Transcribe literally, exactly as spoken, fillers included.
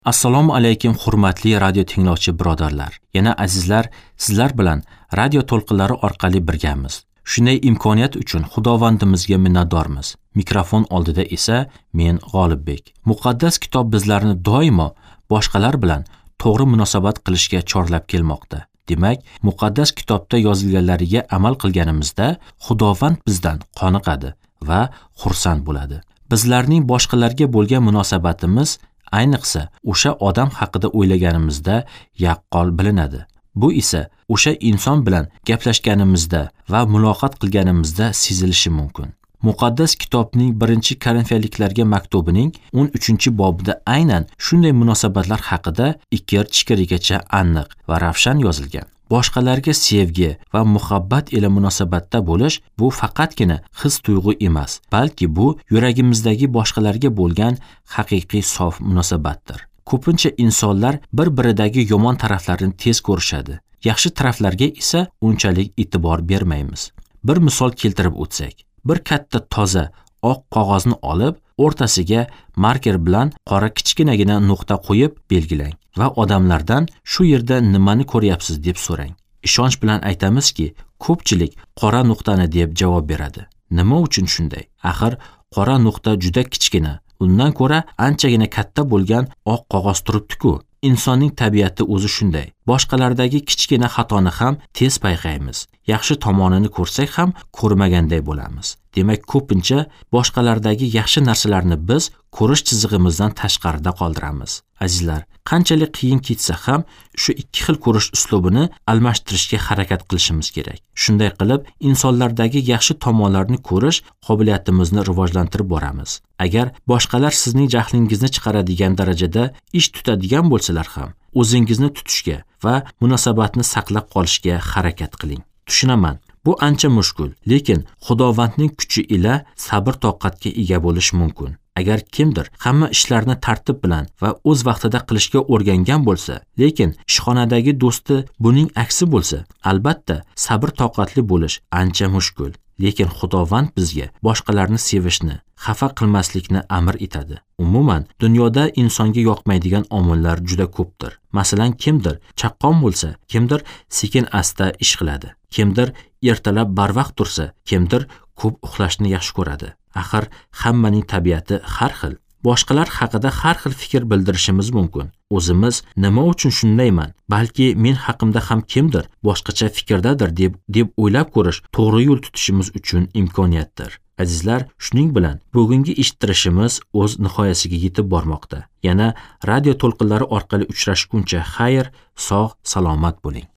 Assalomu alaykum hurmatli radio tinglovchi birodarlar. Yana azizlar, sizlar bilan radio to'lqinlari orqali birgamiz. Shunday imkoniyat uchun Xudovandimizga minnatdormiz. Mikrofon oldida esa men G'olibbek. Muqaddas kitob bizlarni doimo boshqalar bilan to'g'ri munosabat qilishga chorlab kelmoqda. Demak, muqaddas kitobda yozilganlariga amal qilganimizda Xudovand bizdan qoniqadi va xursand bo'ladi. Bizlarning boshqalarga bo'lgan munosabatimiz ayniqsa o'sha odam haqida o'ylaganimizda yaqqol bilinadi. Bu esa o'sha inson bilan gaplashganimizda va muloqot qilganimizda sezilishi mumkin. Muqaddas kitobning birinchi Korinfiyaliklarga maktubining o'n uchinchi bobida aynan shunday munosabatlar haqida ikir-chikirigacha aniq va ravshan yozilgan. Boshqalarga sevgi va muhabbat ila munosabatda bo'lish bu faqatgina his-tuyg'u emas, balki bu yuragimizdagi boshqalarga bo'lgan haqiqiy sof munosabatdir. Ko'pincha insonlar bir-biridagi yomon taraflarini tez ko'rishadi. Yaxshi taraflarga esa unchalik e'tibor bermaymiz. Bir misol keltirib o'tsak, bir katta toza oq qog'ozni olib, o'rtasiga marker bilan qora kichkinagina nuqta qo'yib belgilang va odamlardan shu yerda nimani ko'ryapsiz deb so'rang. Ishonch bilan aytamizki, ko'pchilik qora nuqtani deb javob beradi. Nima uchun shunday? Axir qora nuqta juda kichkina, undan ko'ra anchagina katta bo'lgan oq qog'oz turibdi-ku. Insonning tabiati o'zi shunday. Boshqalardagi kichkina xatoni ham tez payqaymiz. Yaxshi tomonini ko'rsak ham ko'rmaganday bo'lamiz. Demak, ko'pincha boshqalardagi yaxshi narsalarni biz ko'rish chizig'imizdan tashqarida qoldiramiz. Azizlar, qanchalik qiyin kechsa ham shu ikki xil ko'rish uslubini almashtirishga harakat qilishimiz kerak. Shunday qilib, insonlardagi yaxshi tomonlarni ko'rish qobiliyatimizni rivojlantirib boramiz. Agar boshqalar sizning jahlingizni chiqaradigan darajada ish tutadigan bo'lsalar ham, o'zingizni tutishga va munosabatni saqlab qolishga harakat qiling. Tushunaman, bu ancha mushkul, lekin Xudovandning kuchi ila sabr-toqatga ega bo'lish mumkin. Agar kimdir hamma ishlarni tartib bilan va o'z vaqtida qilishga o'rgangan bo'lsa, lekin ishxonadagi do'sti buning aksi bo'lsa, albatta sabr-toqatli bo'lish ancha mushkul. Lekin Xudovand bizga boshqalarni sevishni, xafa qilmaslikni amr etadi. Umuman, dunyoda insonga yoqmaydigan omillar juda ko'pdir. Masalan, kimdir chaqqon bo'lsa, kimdir sekin-asta ish qiladi, kimdir ertalab barvaqt tursa, kimdir ko'p uxlashni yaxshi ko'radi. Axir hammaning tabiati har xil. Boshqalar haqida har xil fikr bildirishimiz mumkin. O'zimiz nima uchun shundayman, balki men haqimda ham kimdir boshqacha fikrdadir deb deb o'ylab ko'rish to'g'ri yo'l tutishimiz uchun imkoniyatdir. Azizlar, shuning bilan bugungi eshittirishimiz o'z nihoyasiga yetib bormoqda. Yana radio to'lqinlari orqali uchrashguncha xayr, sog', salomat bo'ling.